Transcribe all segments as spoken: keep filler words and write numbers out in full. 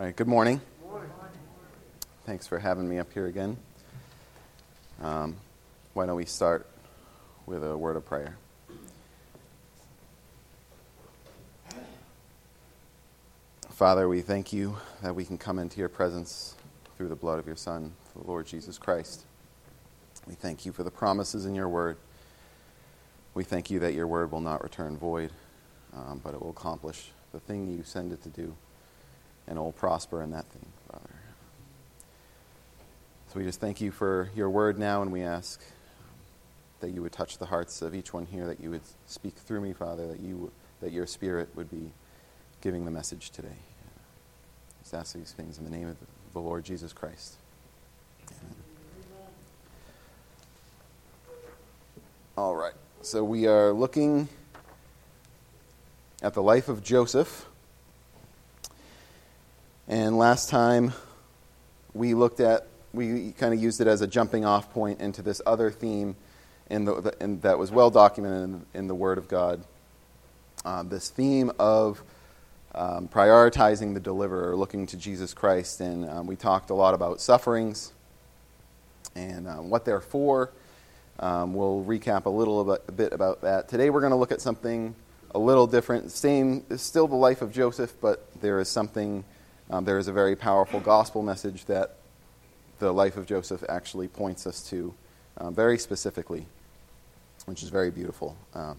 All right, good morning. Good morning. Thanks for having me up here again. Um, why don't we start with a word of prayer? Father, we thank you that we can come into your presence through the blood of your Son, the Lord Jesus Christ. We thank you for the promises in your word. We thank you that your word will not return void, um, but it will accomplish the thing you send it to do. And it will prosper in that thing, Father. So we just thank you for your word now, and we ask that you would touch the hearts of each one here, that you would speak through me, Father, that you that your Spirit would be giving the message today. I just ask these things in the name of the Lord Jesus Christ. Amen. All right, so we are looking at the life of Joseph. And last time we looked at, we kind of used it as a jumping off point into this other theme in the, the in, that was well documented in, in the Word of God. Uh, this theme of um, prioritizing the deliverer, looking to Jesus Christ. And um, we talked a lot about sufferings and um, what they're for. Um, we'll recap a little bit, a bit about that. Today we're going to look at something a little different. Same, still the life of Joseph, but there is something... Um, there is a very powerful gospel message that the life of Joseph actually points us to um, very specifically, which is very beautiful. Um,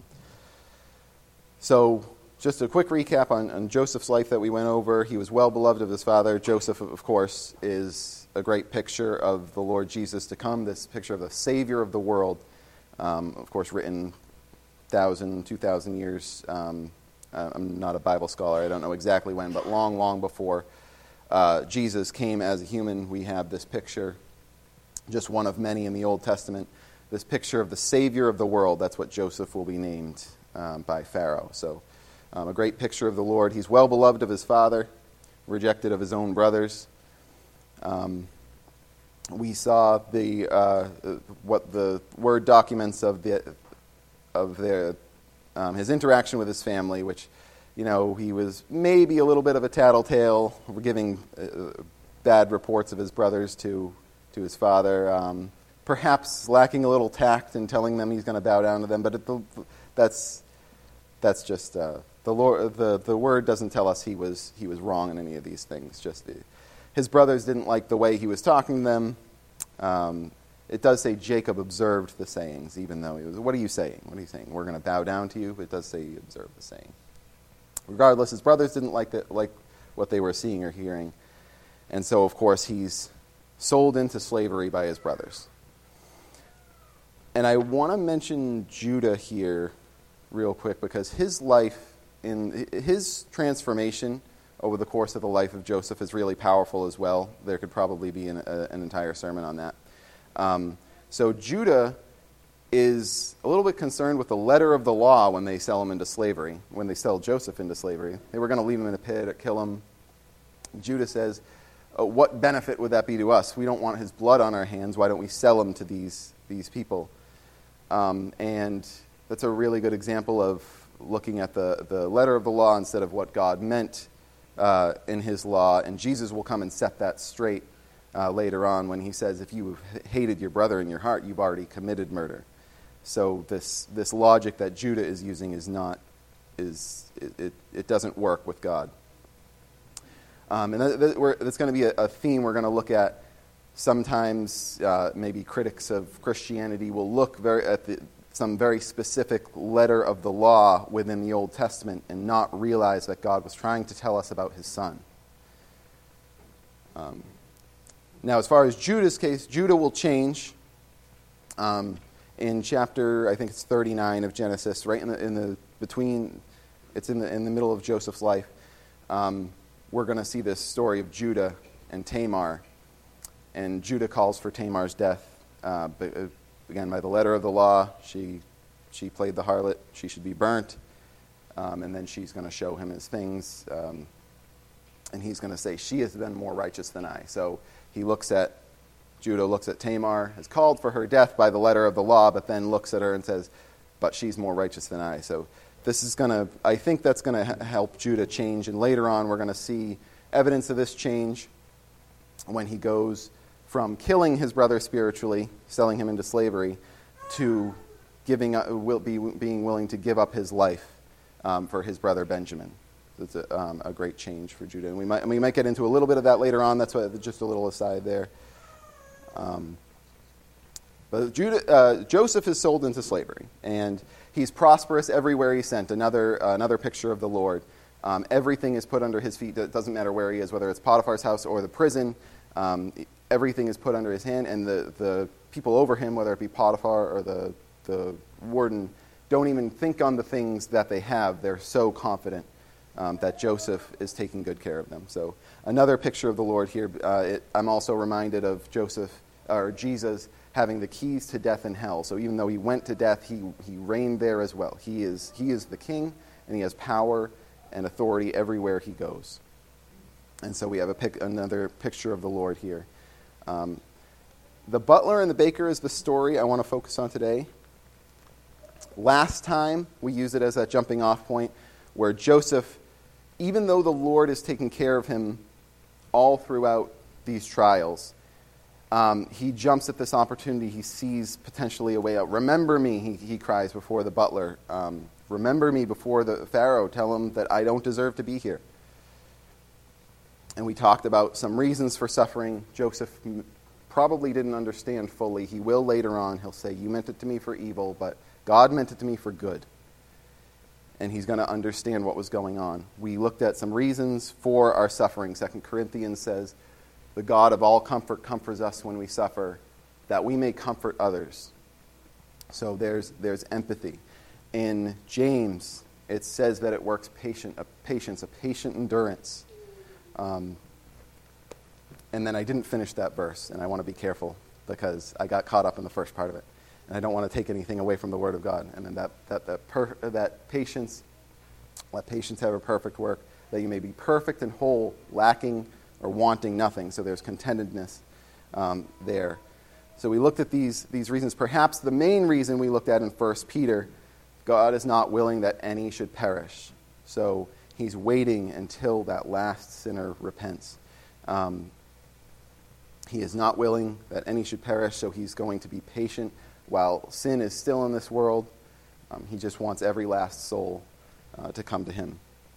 so just a quick recap on, on Joseph's life that we went over. He was well beloved of his father. Joseph, of course, is a great picture of the Lord Jesus to come, this picture of the Savior of the world, um, of course, written one thousand, two thousand years. Um, I'm not a Bible scholar. I don't know exactly when, but long, long before Uh, Jesus came as a human, we have this picture, just one of many in the Old Testament, this picture of the Savior of the world. That's what Joseph will be named um, by Pharaoh. So um, a great picture of the Lord. He's well beloved of his father, rejected of his own brothers. Um, we saw the uh, what the Word documents of the of their um, his interaction with his family, which. You know, he was maybe a little bit of a tattletale, giving uh, bad reports of his brothers to to his father. Um, perhaps lacking a little tact in telling them he's going to bow down to them. But it, that's that's just uh, the Lord. The the word doesn't tell us he was he was wrong in any of these things. Just the, his brothers didn't like the way he was talking to them. Um, it does say Jacob observed the sayings, even though he was. What are you saying? What are you saying? We're going to bow down to you. It does say he observed the saying. Regardless, his brothers didn't like the, like what they were seeing or hearing. And so, of course, he's sold into slavery by his brothers. And I want to mention Judah here real quick because his life, in his transformation over the course of the life of Joseph is really powerful as well. There could probably be an, a, an entire sermon on that. Um, so Judah is a little bit concerned with the letter of the law when they sell him into slavery, when they sell Joseph into slavery. They were going to leave him in a pit or kill him. Judah says, oh, what benefit would that be to us? We don't want his blood on our hands. Why don't we sell him to these, these people? Um, and that's a really good example of looking at the, the letter of the law instead of what God meant uh, in his law. And Jesus will come and set that straight uh, later on when he says, if you hated your brother in your heart, you've already committed murder. So this this logic that Judah is using is not is it it, it doesn't work with God. Um, and that, that we're, that's going to be a, a theme we're going to look at. Sometimes uh, maybe critics of Christianity will look very at the, some very specific letter of the law within the Old Testament and not realize that God was trying to tell us about His Son. Um, now, as far as Judah's case, Judah will change. Um, In chapter, I think it's thirty-nine of Genesis, right in the in the between, it's in the in the middle of Joseph's life. Um, we're going to see this story of Judah and Tamar, and Judah calls for Tamar's death. Uh, again, by the letter of the law, she she played the harlot. She should be burnt, um, and then she's going to show him his things, um, and he's going to say she has been more righteous than I. So he looks at. Judah looks at Tamar, has called for her death by the letter of the law, but then looks at her and says, but she's more righteous than I. So this is going to, I think that's going to help Judah change. And later on, we're going to see evidence of this change when he goes from killing his brother spiritually, selling him into slavery, to giving up, will be, being willing to give up his life um, for his brother Benjamin. It's a, um, a great change for Judah. And we might, we might get into a little bit of that later on. That's what, just a little aside there. Um, but Judah, uh, Joseph is sold into slavery, and he's prosperous everywhere he's sent. Another, uh, another picture of the Lord. Um, everything is put under his feet. It doesn't matter where he is, whether it's Potiphar's house or the prison. Um, everything is put under his hand, and the, the people over him, whether it be Potiphar or the, the warden, don't even think on the things that they have. They're so confident um, that Joseph is taking good care of them. So another picture of the Lord here. Uh, it, I'm also reminded of Joseph, or Jesus, having the keys to death and hell. So even though he went to death, he, he reigned there as well. He is, he is the king, and he has power and authority everywhere he goes. And so we have a pic, another picture of the Lord here. Um, the butler and the baker is the story I want to focus on today. Last time, we used it as a jumping off point where Joseph, even though the Lord is taking care of him all throughout these trials, um, he jumps at this opportunity. He sees potentially a way out. Remember me, he, he cries before the butler. Um, remember me before the Pharaoh. Tell him that I don't deserve to be here. And we talked about some reasons for suffering. Joseph probably didn't understand fully. He will later on. He'll say, you meant it to me for evil, but God meant it to me for good. And he's going to understand what was going on. We looked at some reasons for our suffering. Second Corinthians says, the God of all comfort comforts us when we suffer, that we may comfort others. So there's there's empathy. In James, it says that it works patient, a patience, a patient endurance. Um, and then I didn't finish that verse, and I want to be careful because I got caught up in the first part of it, and I don't want to take anything away from the Word of God. And then that that that, per, that patience, let patience have a perfect work, that you may be perfect and whole, lacking or wanting nothing. So there's contentedness um, there. So we looked at these these reasons. Perhaps the main reason we looked at in First Peter, God is not willing that any should perish. So he's waiting until that last sinner repents. Um, he is not willing that any should perish, so he's going to be patient while sin is still in this world. Um, he just wants every last soul uh, to come to him.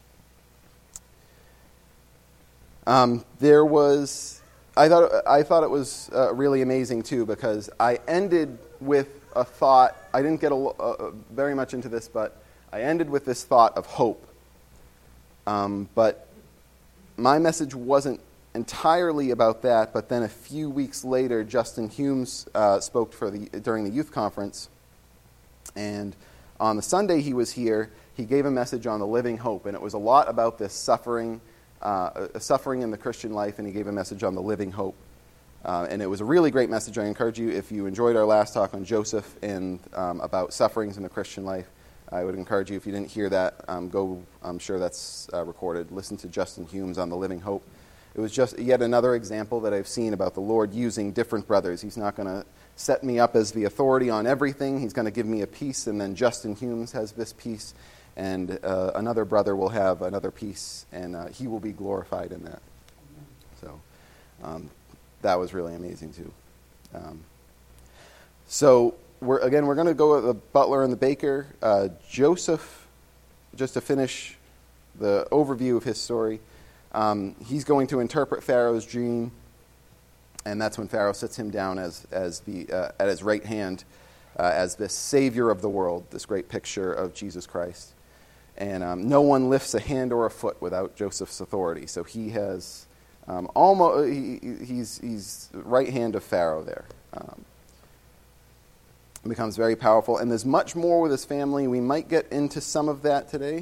Um, there was, I thought, I thought it was uh, really amazing too, because I ended with a thought. I didn't get a, uh, very much into this, but I ended with this thought of hope. Um, but my message wasn't entirely about that. But then a few weeks later, Justin Humes uh, spoke for the during the youth conference, and on the Sunday he was here, he gave a message on the living hope, and it was a lot about this suffering, uh, suffering in the Christian life, and he gave a message on the living hope. Uh, and it was a really great message. I encourage you, if you enjoyed our last talk on Joseph and um, about sufferings in the Christian life, I would encourage you, if you didn't hear that, um, go, I'm sure that's uh, recorded, listen to Justin Humes on the living hope. It was just yet another example that I've seen about the Lord using different brothers. He's not going to set me up as the authority on everything. He's going to give me a piece, and then Justin Humes has this piece, and uh, another brother will have another piece, and uh, he will be glorified in that. So um, that was really amazing too. Um, so we're again, we're going to go with the butler and the baker. Uh, Joseph, just to finish the overview of his story, um, he's going to interpret Pharaoh's dream, and that's when Pharaoh sits him down as as the uh, at his right hand uh, as this Savior of the world, this great picture of Jesus Christ. And um, no one lifts a hand or a foot without Joseph's authority. So he has um, almost he, he's he's right hand of Pharaoh there. Um, becomes very powerful, and there's much more with his family. We might get into some of that today,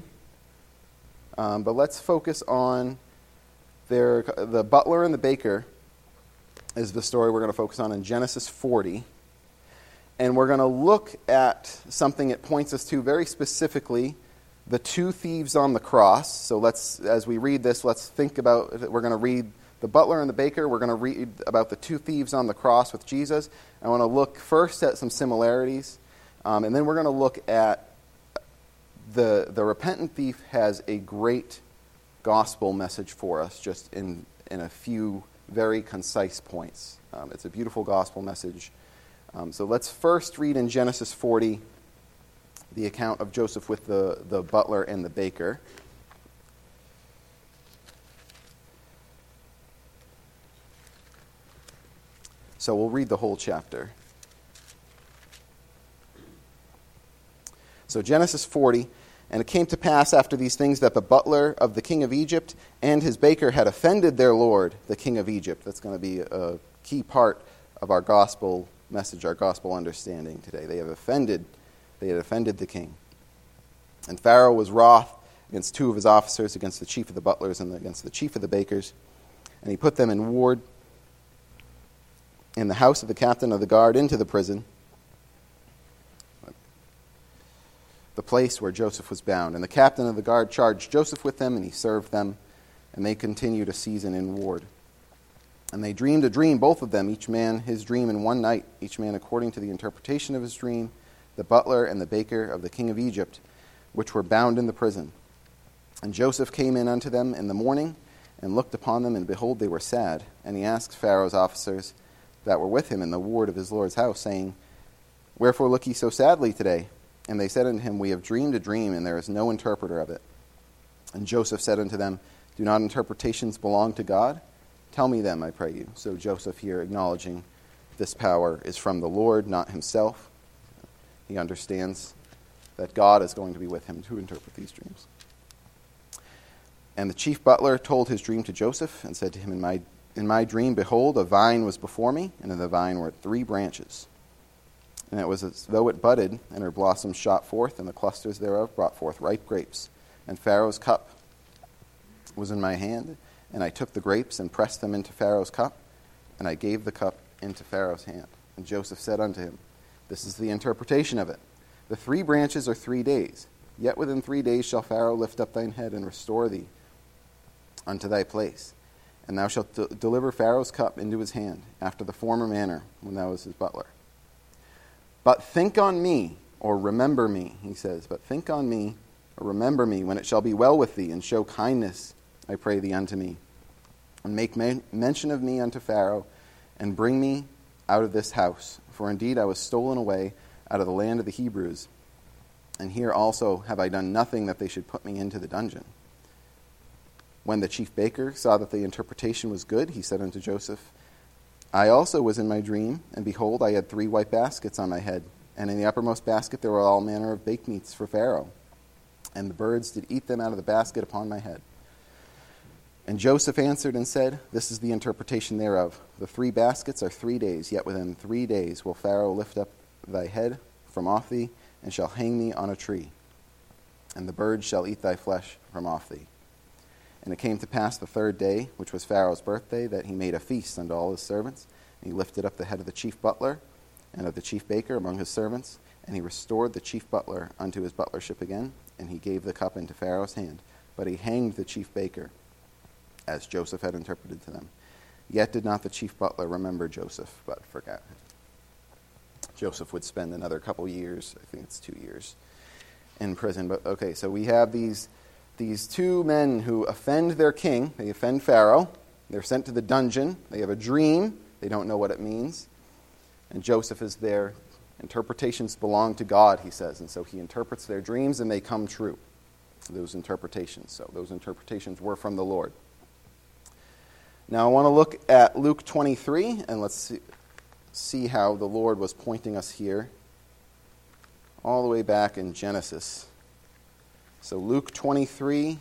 um, but let's focus on their the butler and the baker is the story we're going to focus on in Genesis forty, and we're going to look at something it points us to very specifically, the two thieves on the cross. So let's, as we read this, let's think about, we're going to read the butler and the baker. We're going to read about the two thieves on the cross with Jesus. I want to look first at some similarities, um, and then we're going to look at the the repentant thief has a great gospel message for us, just in, in a few very concise points. Um, it's a beautiful gospel message. Um, so let's first read in Genesis forty the account of Joseph with the, the butler and the baker. So we'll read the whole chapter. So Genesis forty, and it came to pass after these things that the butler of the king of Egypt and his baker had offended their lord, the king of Egypt. That's going to be a key part of our gospel message, our gospel understanding today. They have offended, they had offended the king. And Pharaoh was wroth against two of his officers, against the chief of the butlers and against the chief of the bakers. And he put them in ward in the house of the captain of the guard into the prison, the place where Joseph was bound. And the captain of the guard charged Joseph with them, and he served them, and they continued a season in ward. And they dreamed a dream, both of them, each man his dream in one night, each man according to the interpretation of his dream, the butler and the baker of the king of Egypt, which were bound in the prison. And Joseph came in unto them in the morning, and looked upon them, and behold, they were sad. And he asked Pharaoh's officers that were with him in the ward of his lord's house, saying, Wherefore look ye so sadly today? And they said unto him, We have dreamed a dream, and there is no interpreter of it. And Joseph said unto them, Do not interpretations belong to God? Tell me them, I pray you. So Joseph here acknowledging this power is from the Lord, not himself. He understands that God is going to be with him to interpret these dreams. And the chief butler told his dream to Joseph, and said to him, In my, in my dream, behold, a vine was before me, and in the vine were three branches. And it was as though it budded, and her blossoms shot forth, and the clusters thereof brought forth ripe grapes. And Pharaoh's cup was in my hand, and I took the grapes and pressed them into Pharaoh's cup, and I gave the cup into Pharaoh's hand. And Joseph said unto him, This is the interpretation of it. The three branches are three days. Yet within three days shall Pharaoh lift up thine head and restore thee unto thy place. And thou shalt de- deliver Pharaoh's cup into his hand, after the former manner, when thou wast his butler. But think on me, or remember me, he says, but think on me, or remember me, when it shall be well with thee, and show kindness, I pray thee, unto me. And make men- mention of me unto Pharaoh, and bring me out of this house. For indeed I was stolen away out of the land of the Hebrews, and here also have I done nothing that they should put me into the dungeon. When the chief baker saw that the interpretation was good, he said unto Joseph, I also was in my dream, and behold, I had three white baskets on my head, and in the uppermost basket there were all manner of baked meats for Pharaoh, and the birds did eat them out of the basket upon my head. And Joseph answered and said, This is the interpretation thereof. The three baskets are three days, yet within three days will Pharaoh lift up thy head from off thee, and shall hang thee on a tree, and the birds shall eat thy flesh from off thee. And it came to pass the third day, which was Pharaoh's birthday, that he made a feast unto all his servants. And he lifted up the head of the chief butler and of the chief baker among his servants, and he restored the chief butler unto his butlership again, and he gave the cup into Pharaoh's hand. But he hanged the chief baker, as Joseph had interpreted to them. Yet did not the chief butler remember Joseph, but forgot him. Joseph would spend another couple years, I think it's two years, in prison. But okay, so we have these these two men who offend their king. They offend Pharaoh. They're sent to the dungeon. They have a dream. They don't know what it means. And Joseph is there. Interpretations belong to God, he says. And so he interprets their dreams, and they come true, those interpretations. So those interpretations were from the Lord. Now I want to look at Luke twenty-three, and let's see, see how the Lord was pointing us here all the way back in Genesis. So Luke twenty-three,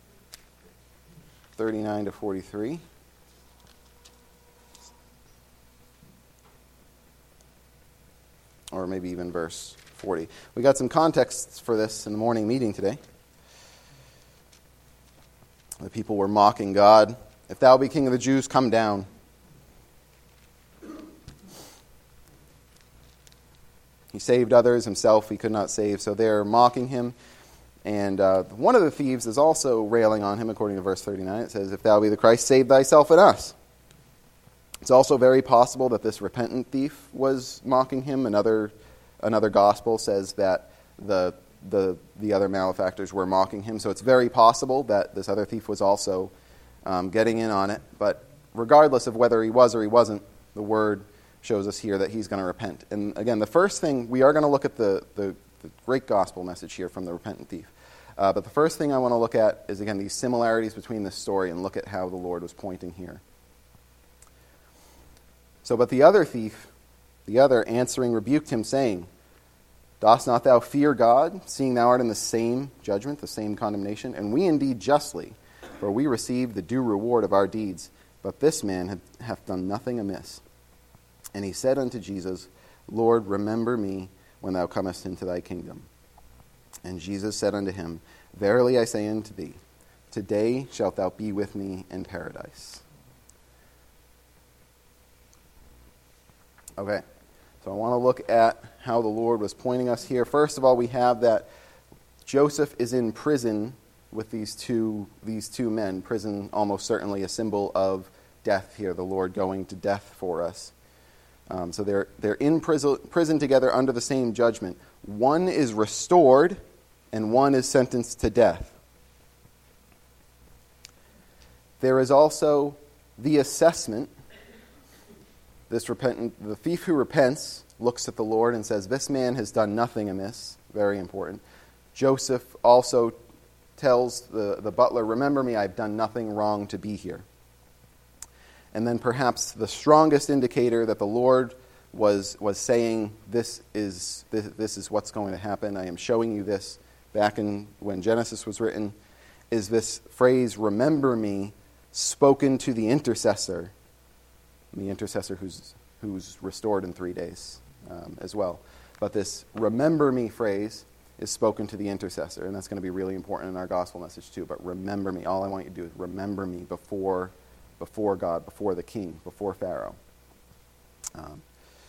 thirty-nine to forty-three. Or maybe even verse forty. We got some context for this in the morning meeting today. The people were mocking God. If thou be king of the Jews, come down. He saved others, himself he could not save, so they're mocking him. And uh, one of the thieves is also railing on him, according to verse thirty-nine. It says, If thou be the Christ, save thyself and us. It's also very possible that this repentant thief was mocking him. Another, another gospel says that the the, the other malefactors were mocking him. So it's very possible that this other thief was also um, getting in on it. But regardless of whether he was or he wasn't, the word shows us here that he's going to repent. And again, the first thing, we are going to look at the, the, the great gospel message here from the repentant thief. Uh, but the first thing I want to look at is, again, these similarities between this story and look at how the Lord was pointing here. So, but the other thief, the other answering rebuked him, saying, Dost not thou fear God, seeing thou art in the same judgment, the same condemnation? And we indeed justly, for we receive the due reward of our deeds. But this man hath done nothing amiss. And he said unto Jesus, Lord, remember me when thou comest into thy kingdom. And Jesus said unto him, Verily I say unto thee, today shalt thou be with me in paradise. Okay, so I want to look at how the Lord was pointing us here. First of all, we have that Joseph is in prison with these two these two men. Prison, almost certainly a symbol of death here, the Lord going to death for us. Um, so they're they're in prison, prison together under the same judgment. One is restored, and one is sentenced to death. There is also the assessment. This repentant, the thief who repents looks at the Lord and says, "This man has done nothing amiss." Very important. Joseph also tells the, the butler, "Remember me, I've done nothing wrong to be here." And then perhaps the strongest indicator that the Lord was was saying, this is this, this is what's going to happen. I am showing you this back in when Genesis was written, is this phrase, "Remember me," spoken to the intercessor, the intercessor who's who's restored in three days um, as well. But this "remember me" phrase is spoken to the intercessor, and that's going to be really important in our gospel message too. But remember me. All I want you to do is remember me before before God, before the king, before Pharaoh. Um,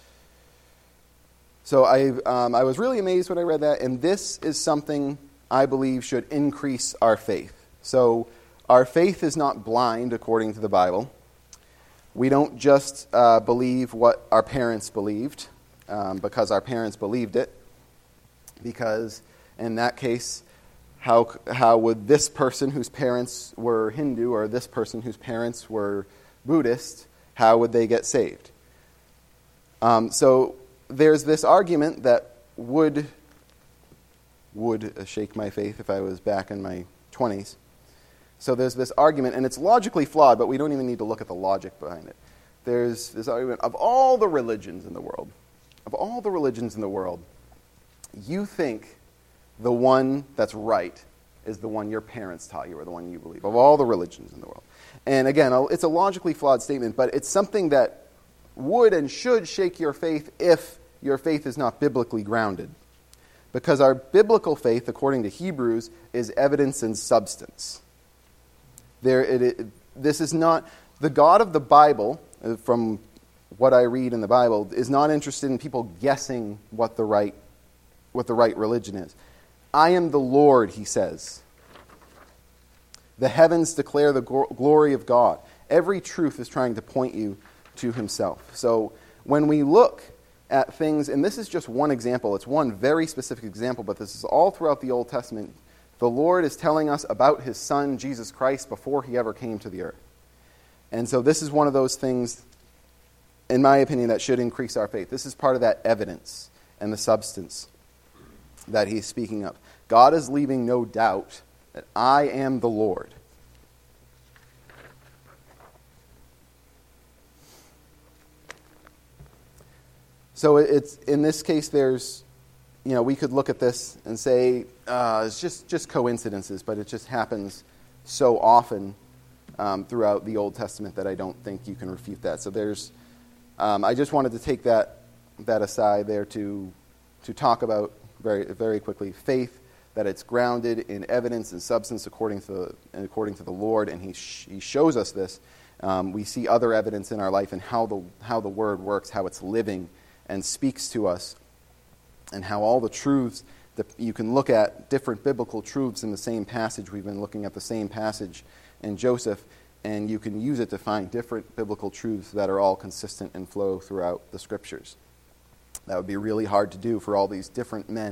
so I um, I was really amazed when I read that, and this is something I believe should increase our faith. So our faith is not blind according to the Bible. We don't just uh, believe what our parents believed um, because our parents believed it, because in that case, how how would this person whose parents were Hindu or this person whose parents were Buddhist, how would they get saved? Um, so there's this argument that would would shake my faith if I was back in my twenties. So there's this argument, and it's logically flawed, but we don't even need to look at the logic behind it. There's this argument of all the religions in the world, of all the religions in the world, you think the one that's right is the one your parents taught you or the one you believe, of all the religions in the world. And again, it's a logically flawed statement, but it's something that would and should shake your faith if your faith is not biblically grounded. Because our biblical faith, according to Hebrews, is evidence and substance. There, it, it, this is not, the God of the Bible, from what I read in the Bible, is not interested in people guessing what the right what the right religion is. I am the Lord, he says. The heavens declare the glory of God. Every truth is trying to point you to himself. So when we look at things, and this is just one example, it's one very specific example, but this is all throughout the Old Testament. The Lord is telling us about his Son, Jesus Christ, before he ever came to the earth. And so this is one of those things, in my opinion, that should increase our faith. This is part of that evidence and the substance that he's speaking of. God is leaving no doubt that I am the Lord. So it's in this case, there's, you know, we could look at this and say uh, it's just, just coincidences, but it just happens so often um, throughout the Old Testament that I don't think you can refute that. So there's, um, I just wanted to take that that aside there to to talk about very very quickly faith, that it's grounded in evidence and substance according to the, according to the Lord, and he sh- he shows us this. Um, we see other evidence in our life and how the how the Word works, how it's living and speaks to us, and how all the truths that you can look at different biblical truths in the same passage. We've been looking at the same passage in Joseph, and you can use it to find different biblical truths that are all consistent and flow throughout the Scriptures. That would be really hard to do for all these different men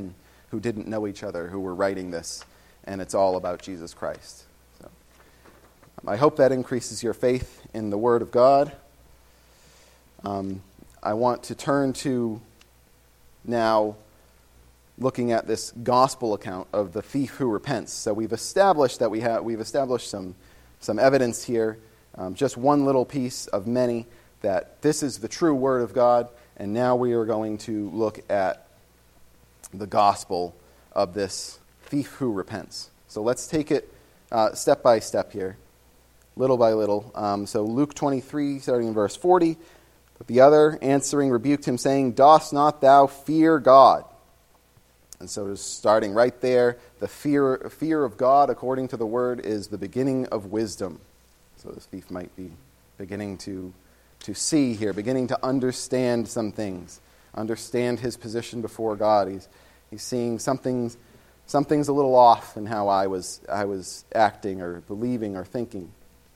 who didn't know each other who were writing this, and it's all about Jesus Christ. So, um, I hope that increases your faith in the Word of God. Um, I want to turn to now looking at this gospel account of the thief who repents. So we've established that we have we've established some some evidence here, um, just one little piece of many, that this is the true Word of God. And now we are going to look at the gospel of this thief who repents. So let's take it uh, step by step here, little by little. Um, so Luke twenty-three, starting in verse forty. But the other, answering, rebuked him, saying, Dost not thou fear God? And so just starting right there, the fear fear of God, according to the Word, is the beginning of wisdom. So this thief might be beginning to, to see here, beginning to understand some things, understand his position before God. He's he's seeing something's something's a little off in how I was I was acting or believing or thinking.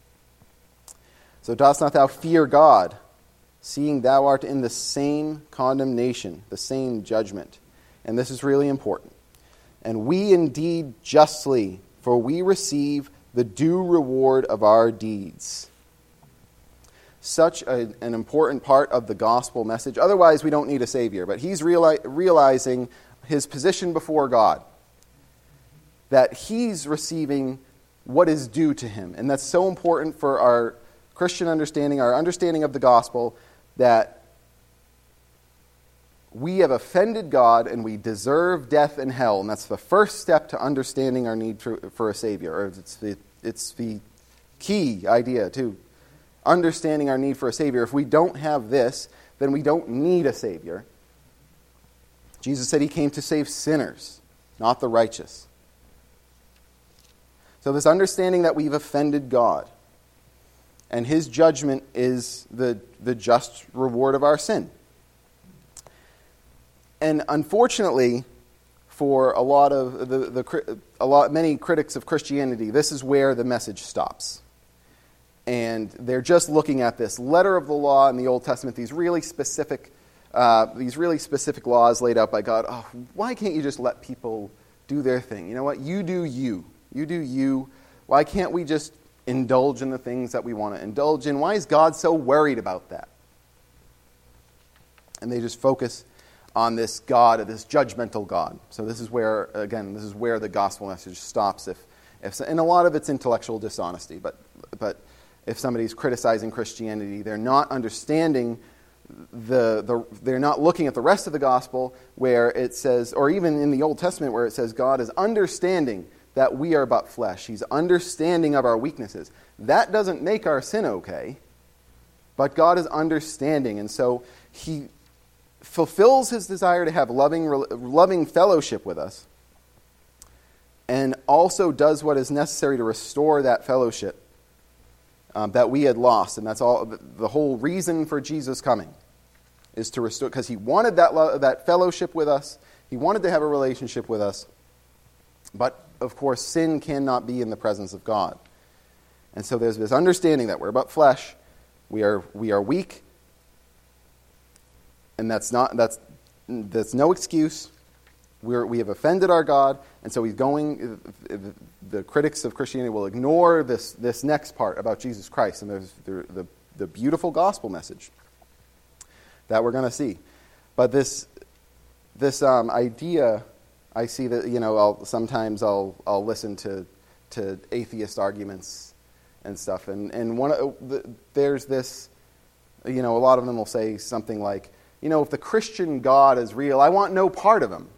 So dost not thou fear God, seeing thou art in the same condemnation, the same judgment? And this is really important. And we indeed justly, for we receive the due reward of our deeds. Such a, an important part of the gospel message. Otherwise, we don't need a Savior. But he's reali- realizing his position before God, that he's receiving what is due to him. And that's so important for our Christian understanding, our understanding of the gospel, that we have offended God and we deserve death and hell. And that's the first step to understanding our need for, for a Savior. Or it's the, it's the key idea to understanding our need for a Savior. If we don't have this, then we don't need a Savior. Jesus said he came to save sinners, not the righteous. So this understanding that we've offended God, and his judgment is the, the just reward of our sin. And unfortunately, for a lot of the, the a lot many critics of Christianity, this is where the message stops. And they're just looking at this letter of the law in the Old Testament, these really specific, uh, these really specific laws laid out by God. Oh, why can't you just let people do their thing? You know what? You do you. You do you. Why can't we just indulge in the things that we want to indulge in? Why is God so worried about that? And they just focus on this God, this judgmental God. So this is where, again, this is where the gospel message stops. If, if, and a lot of it's intellectual dishonesty, but but if somebody's criticizing Christianity, they're not understanding the the they're not looking at the rest of the gospel where it says, or even in the Old Testament where it says God is understanding that we are but flesh. He's understanding of our weaknesses. That doesn't make our sin okay, but God is understanding, and so he fulfills his desire to have loving, loving fellowship with us, and also does what is necessary to restore that fellowship um, that we had lost. And that's all. The whole reason for Jesus coming is to restore, because he wanted that lo- that fellowship with us. He wanted to have a relationship with us. But of course, sin cannot be in the presence of God. And so there's this understanding that we're but flesh, we are we are weak. And that's not that's that's no excuse. We're, we have offended our God, and so he's going. The critics of Christianity will ignore this this next part about Jesus Christ, and there's the the, the beautiful gospel message that we're going to see. But this this um, idea, I see that you know I'll, sometimes I'll I'll listen to to atheist arguments and stuff, and and one of the, there's this, you know, a lot of them will say something like, you know, if the Christian God is real, I want no part of him.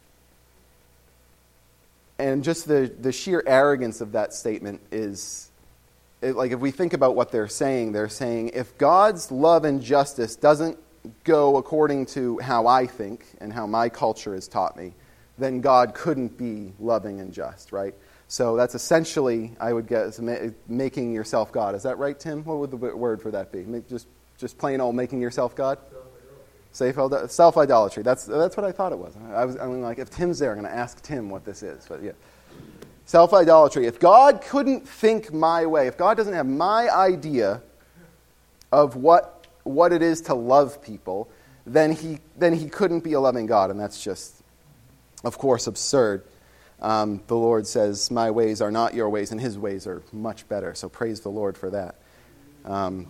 And just the, the sheer arrogance of that statement is, it, like if we think about what they're saying, they're saying, if God's love and justice doesn't go according to how I think and how my culture has taught me, then God couldn't be loving and just, right? So that's essentially, I would guess, ma- making yourself God. Is that right, Tim? What would the word for that be? Make, just, just plain old making yourself God? Self-idolatry. That's that's what I thought it was. I was I mean, like, if Tim's there, I'm going to ask Tim what this is. But yeah, self-idolatry. If God couldn't think my way, if God doesn't have my idea of what what it is to love people, then he then he couldn't be a loving God, and that's just of course, absurd. Um, the Lord says, my ways are not your ways, and his ways are much better. So praise the Lord for that. Um,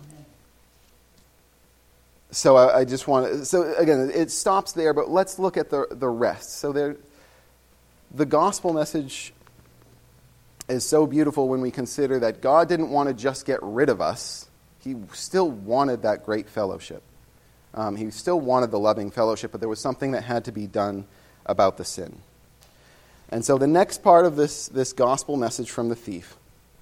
so I, I just want to, so again, it stops there, but let's look at the, the rest. So there, the gospel message is so beautiful when we consider that God didn't want to just get rid of us. He still wanted that great fellowship. Um, he still wanted the loving fellowship, but there was something that had to be done about the sin. And so the next part of this, this gospel message from the thief,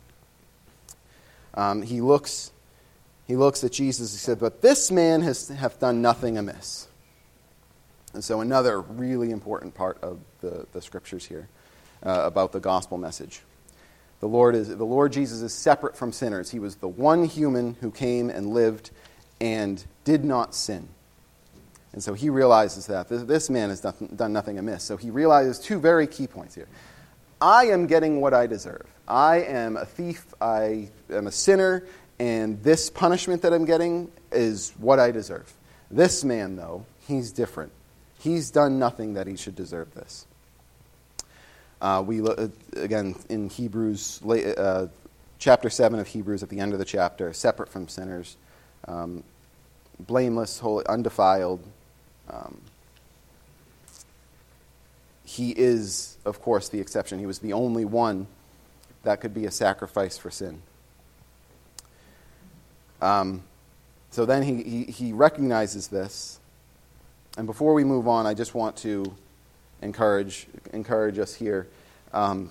um, he looks he looks at Jesus. He said, but this man has hath done nothing amiss. And so another really important part of the, the scriptures here uh, about the gospel message. The Lord is the Lord Jesus is separate from sinners. He was the one human who came and lived and did not sin. And so he realizes that. This, this man has done, done nothing amiss. So he realizes two very key points here. I am getting what I deserve. I am a thief. I am a sinner. And this punishment that I'm getting is what I deserve. This man, though, he's different. He's done nothing that he should deserve this. Uh, we look, again, in Hebrews, uh, chapter seven of Hebrews, at the end of the chapter, separate from sinners, um, blameless, holy, undefiled. Um, he is, of course, the exception. He was the only one that could be a sacrifice for sin. Um, so then he, he, he recognizes this. And before we move on, I just want to encourage encourage us here. Um,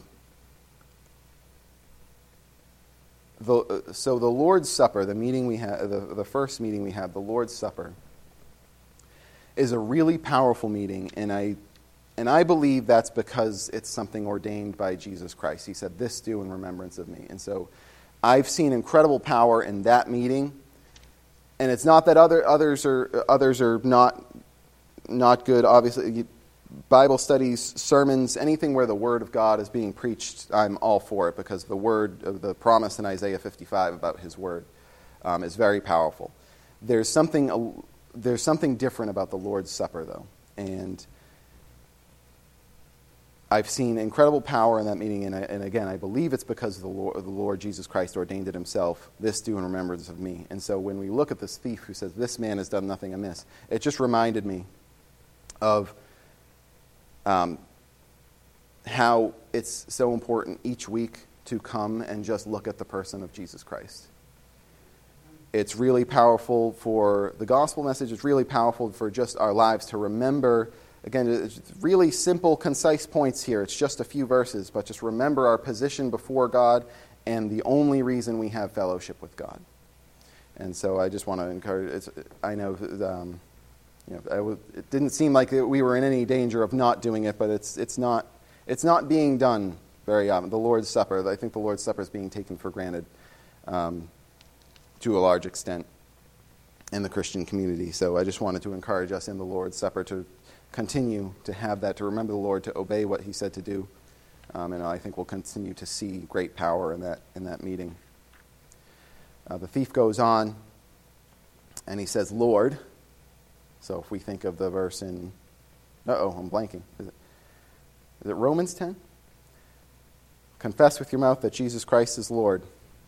the, so the Lord's Supper, the meeting we had, the, the first meeting we had, the Lord's Supper, is a really powerful meeting, and I and I believe that's because it's something ordained by Jesus Christ. He said, "This do in remembrance of me." And so I've seen incredible power in that meeting, and it's not that other others are others are not not good. Obviously, Bible studies, sermons, anything where the Word of God is being preached, I'm all for it, because the word of the promise in Isaiah fifty-five about His Word um, is very powerful. There's something there's something different about the Lord's Supper, though, and I've seen incredible power in that meeting, and, I, and again, I believe it's because the Lord, the Lord Jesus Christ ordained it Himself. This do in remembrance of me. And so when we look at this thief who says, "This man has done nothing amiss," it just reminded me of um, how it's so important each week to come and just look at the person of Jesus Christ. It's really powerful for the gospel message. It's really powerful for just our lives to remember. Again, it's really simple, concise points here. It's just a few verses, but just remember our position before God and the only reason we have fellowship with God. And so I just want to encourage. It's, I know, um, you know, I w- it didn't seem like we were in any danger of not doing it, but it's it's not it's not being done very often. The Lord's Supper, I think the Lord's Supper is being taken for granted um, to a large extent in the Christian community. So I just wanted to encourage us in the Lord's Supper to continue to have that, to remember the Lord, to obey what He said to do. Um, and I think we'll continue to see great power in that in that meeting. Uh, the thief goes on, and he says, "Lord." So if we think of the verse in, uh-oh, I'm blanking. Is it, is it Romans ten? Confess with your mouth that Jesus Christ is Lord.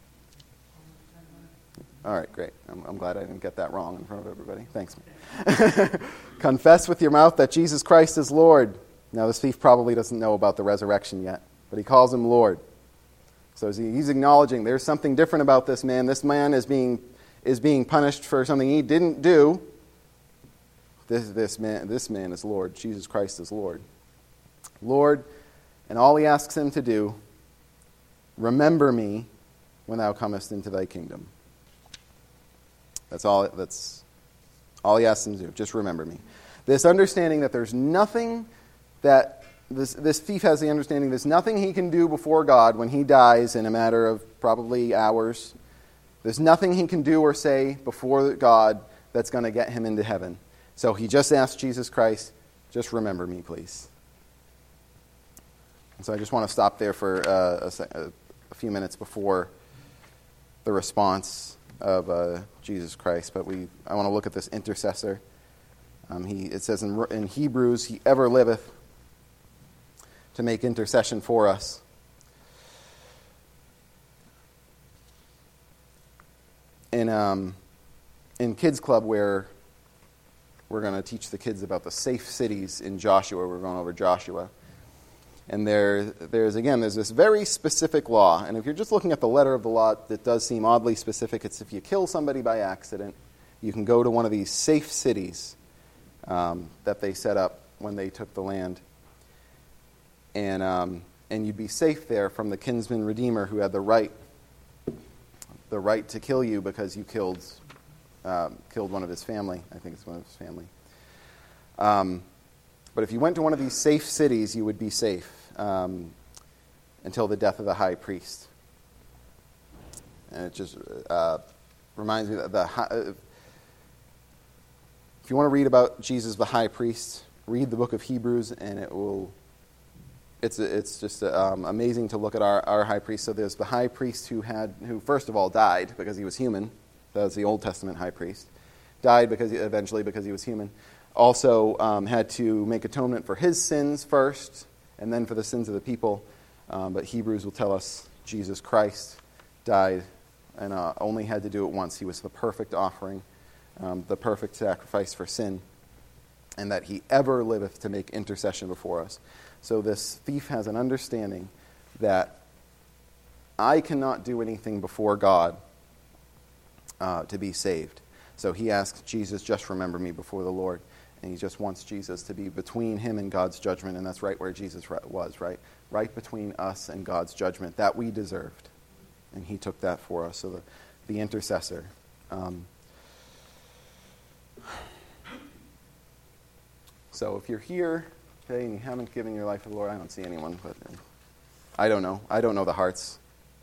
All right, great. I'm, I'm glad I didn't get that wrong in front of everybody. Thanks. Confess with your mouth that Jesus Christ is Lord. Now, this thief probably doesn't know about the resurrection yet, but he calls him Lord. So he's acknowledging there's something different about this man. This man is being is being punished for something he didn't do. This this man this man is Lord. Jesus Christ is Lord. Lord, and all he asks him to do, remember me when thou comest into thy kingdom. That's all that's all he asks him to do. Just remember me. This understanding that there's nothing that this this thief has the understanding there's nothing he can do before God when he dies in a matter of probably hours. There's nothing he can do or say before God that's going to get him into heaven. So he just asks Jesus Christ, just remember me, please. And so I just want to stop there for uh, a, a few minutes before the response of uh, Jesus Christ. But we, I want to look at this intercessor. Um, he, it says in, in Hebrews, he ever liveth. to make intercession for us. In, um, in Kids Club, where we're going to teach the kids about the safe cities in Joshua, we're going over Joshua. And there, there's, again, there's this very specific law. And if you're just looking at the letter of the law, it does seem oddly specific. It's if you kill somebody by accident, you can go to one of these safe cities um, that they set up when they took the land. And, um, and you'd be safe there from the kinsman redeemer who had the right, the right to kill you because you killed, um, killed one of his family. I think it's one of his family. Um, But if you went to one of these safe cities, you would be safe um, until the death of the high priest. And it just uh, reminds me that the high, uh, if you want to read about Jesus the high priest, read the book of Hebrews, and it will. It's it's just um, amazing to look at our, our high priest. So there's the high priest who had who first of all died because he was human. That was the Old Testament high priest. Died because he, eventually because he was human. Also um, had to make atonement for his sins first, and then for the sins of the people. Um, but Hebrews will tell us Jesus Christ died and uh, only had to do it once. He was the perfect offering, um, the perfect sacrifice for sin, and that he ever liveth to make intercession before us. So this thief has an understanding that I cannot do anything before God uh, to be saved. So he asks Jesus, just remember me before the Lord. And he just wants Jesus to be between him and God's judgment, and that's right where Jesus was, right? Right between us and God's judgment that we deserved. And he took that for us, so the, the intercessor. Um, so if you're here today and you haven't given your life to the Lord, I don't see anyone, but I don't know. I don't know the hearts.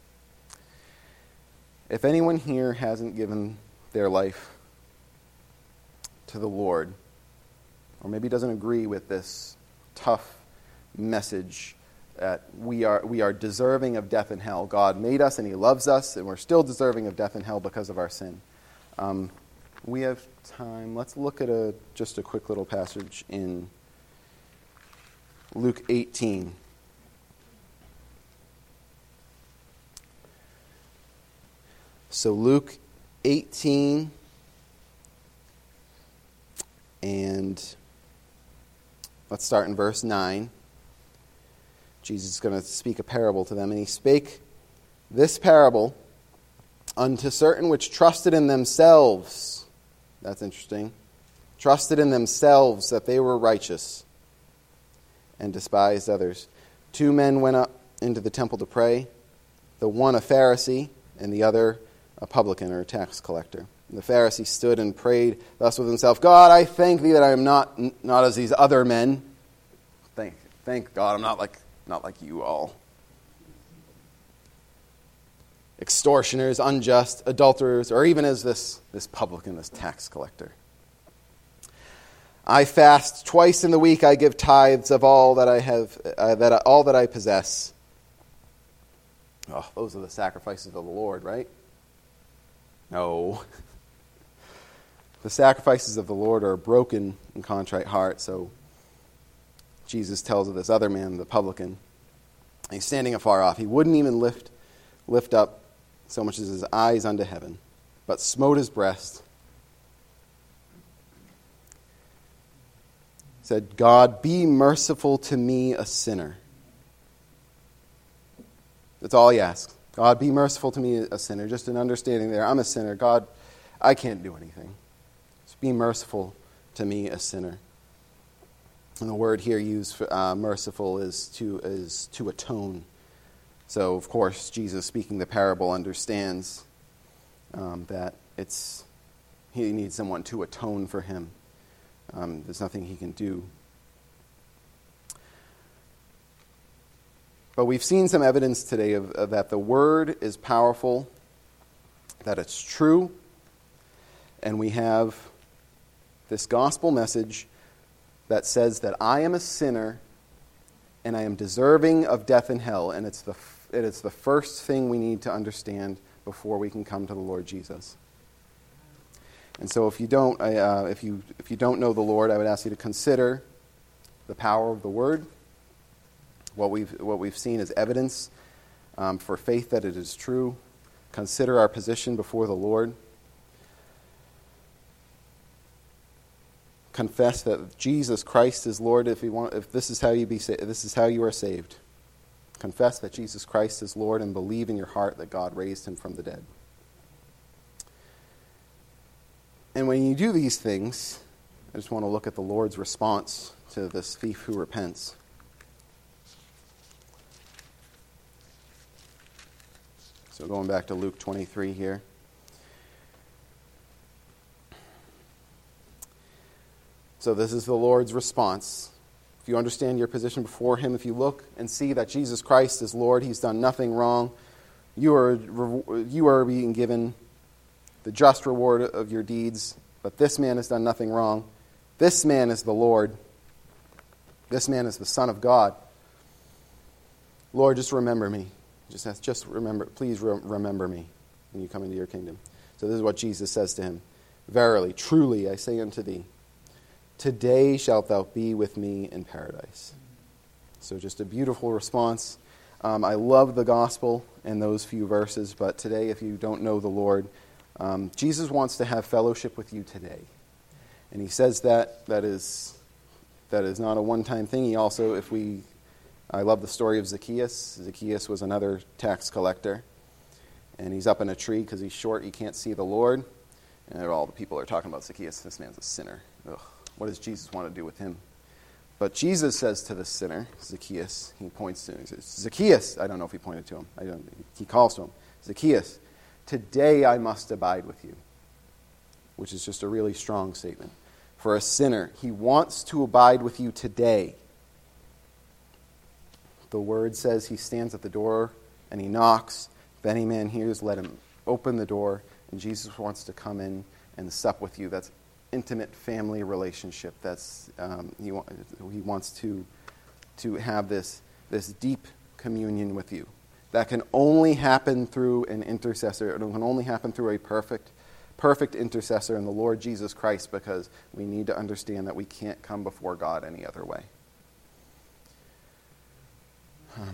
If anyone here hasn't given their life to the Lord, or maybe doesn't agree with this tough message that we are we are deserving of death and hell. God made us and he loves us, and we're still deserving of death and hell because of our sin. Um, we have time. Let's look at a just a quick little passage in Luke eighteen. So Luke eighteen, and let's start in verse nine. Jesus is going to speak a parable to them. And he spake this parable unto certain which trusted in themselves. That's interesting. Trusted in themselves that they were righteous, and despised others. Two men went up into the temple to pray, the one a Pharisee, and the other a publican or a tax collector. And the Pharisee stood and prayed thus with himself, God, I thank thee that I am not not as these other men. Thank, thank God I'm not like not like you all. Extortioners, unjust, adulterers, or even as this, this publican, this tax collector. I fast twice in the week. I give tithes of all that I have, uh, that I, all that I possess. Oh, those are the sacrifices of the Lord, right? No. The sacrifices of the Lord are a broken and contrite heart. So Jesus tells of this other man, the publican. He's standing afar off. He wouldn't even lift, lift up so much as his eyes unto heaven, but smote his breast. Said, God, be merciful to me, a sinner. That's all he asks. God, be merciful to me, a sinner. Just an understanding there. I'm a sinner. God, I can't do anything. Just be merciful to me, a sinner. And the word here used for uh, merciful is to is to atone. So, of course, Jesus, speaking the parable, understands um, that it's he needs someone to atone for him. Um, there's nothing he can do. But we've seen some evidence today of, of that the word is powerful, that it's true, and we have this gospel message that says that I am a sinner and I am deserving of death and hell, and it's the it is the first thing we need to understand before we can come to the Lord Jesus. And so, if you don't, uh, if you if you don't know the Lord, I would ask you to consider the power of the Word. What we've, what we've seen is evidence um, for faith that it is true. Consider our position before the Lord. Confess that Jesus Christ is Lord. If you want, if this is how you be, sa- this is how you are saved. Confess that Jesus Christ is Lord and believe in your heart that God raised him from the dead. And when you do these things, I just want to look at the Lord's response to this thief who repents. So going back to Luke twenty-three here. So this is the Lord's response. If you understand your position before him, if you look and see that Jesus Christ is Lord, he's done nothing wrong, you are, you are being given the just reward of your deeds, but this man has done nothing wrong. This man is the Lord. This man is the Son of God. Lord, just remember me. Just, just remember, please re- remember me when you come into your kingdom. So this is what Jesus says to him. Verily, truly, I say unto thee, today shalt thou be with me in paradise. So just a beautiful response. Um, I love the gospel and those few verses, but today, if you don't know the Lord, um, Jesus wants to have fellowship with you today. And he says that that is that is not a one-time thing. He also, if we, I love the story of Zacchaeus. Zacchaeus was another tax collector. And he's up in a tree because he's short, he can't see the Lord. And all the people are talking about Zacchaeus. This man's a sinner. Ugh. What does Jesus want to do with him? But Jesus says to the sinner, Zacchaeus, he points to him, he says, Zacchaeus, I don't know if he pointed to him, I don't, he calls to him, Zacchaeus, today I must abide with you, which is just a really strong statement. For a sinner, he wants to abide with you today. The word says he stands at the door and he knocks. If any man hears, let him open the door, and Jesus wants to come in and sup with you. That's intimate family relationship. That's um, he, wa- he wants to to have this this deep communion with you. That can only happen through an intercessor. It can only happen through a perfect perfect intercessor in the Lord Jesus Christ, because we need to understand that we can't come before God any other way. Um,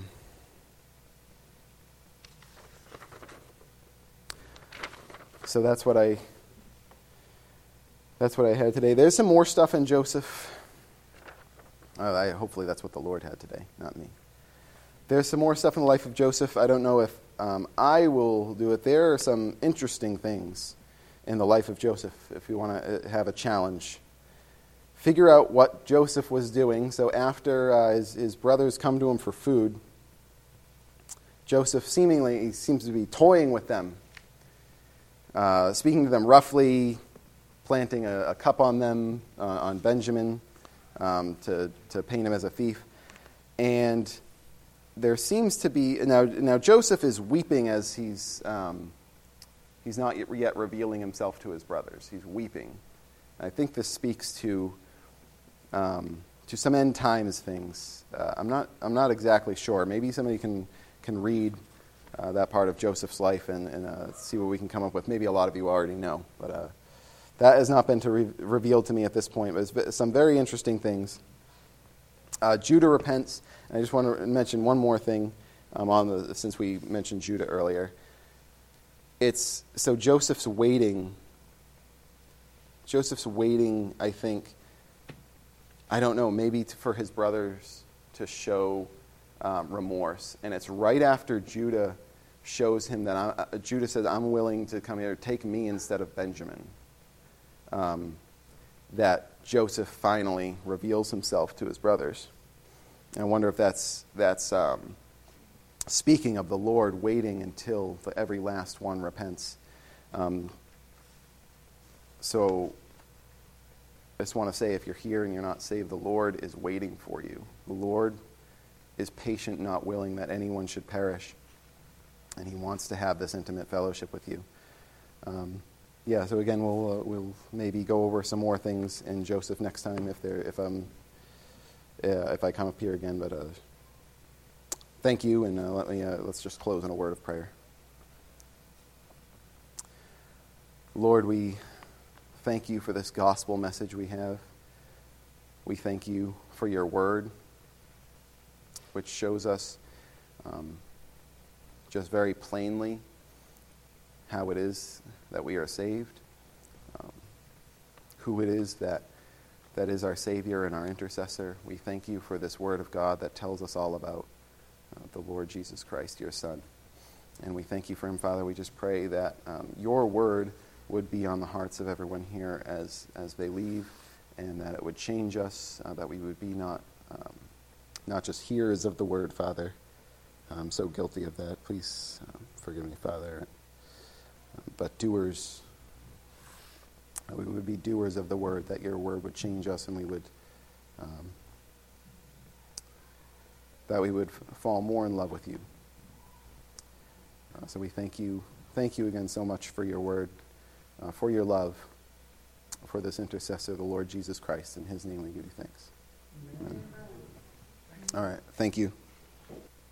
so that's what I That's what I had today. There's some more stuff in Joseph. Uh, I, hopefully that's what the Lord had today, not me. There's some more stuff in the life of Joseph. I don't know if um, I will do it. There are some interesting things in the life of Joseph, if you want to have a challenge. Figure out what Joseph was doing. So after uh, his, his brothers come to him for food, Joseph seemingly he seems to be toying with them, uh, speaking to them roughly, planting a, a cup on them, uh, on Benjamin, um, to, to paint him as a thief. And there seems to be, now, now Joseph is weeping as he's, um, he's not yet revealing himself to his brothers. He's weeping. I think this speaks to, um, to some end times things. Uh, I'm not, I'm not exactly sure. Maybe somebody can, can read uh, that part of Joseph's life and, and uh, see what we can come up with. Maybe a lot of you already know, but uh, that has not been to re- revealed to me at this point, but it's some very interesting things. Uh, Judah repents, and I just want to mention one more thing um, on the, since we mentioned Judah earlier. It's so Joseph's waiting. Joseph's waiting, I think, I don't know, maybe to, for his brothers to show um, remorse. And it's right after Judah shows him that, I, uh, Judah says, I'm willing to come here, take me instead of Benjamin. Um, that Joseph finally reveals himself to his brothers. And I wonder if that's that's um, speaking of the Lord waiting until the, every last one repents. Um, so I just want to say, if you're here and you're not saved, the Lord is waiting for you. The Lord is patient, not willing that anyone should perish. And he wants to have this intimate fellowship with you. Um, Yeah, so again, we'll uh, we'll maybe go over some more things in Joseph next time if there if um uh, if I come up here again. But uh, thank you, and uh, let me uh, let's just close in a word of prayer. Lord, we thank you for this gospel message we have. We thank you for your word. which shows us um, just very plainly how it is that we are saved, um, who it is that that is our Savior and our intercessor. We thank you for this word of God that tells us all about uh, the Lord Jesus Christ, your Son. And we thank you for him, Father. We just pray that um, your word would be on the hearts of everyone here as, as they leave, and that it would change us, uh, that we would be not, um, not just hearers of the word, Father. I'm so guilty of that. Please um, forgive me, Father. But doers, we would be doers of the word, that your word would change us, and we would, um, that we would f- fall more in love with you. Uh, so we thank you, thank you again so much for your word, uh, for your love, for this intercessor, the Lord Jesus Christ. In his name we give you thanks. Amen. Amen. All right, thank you.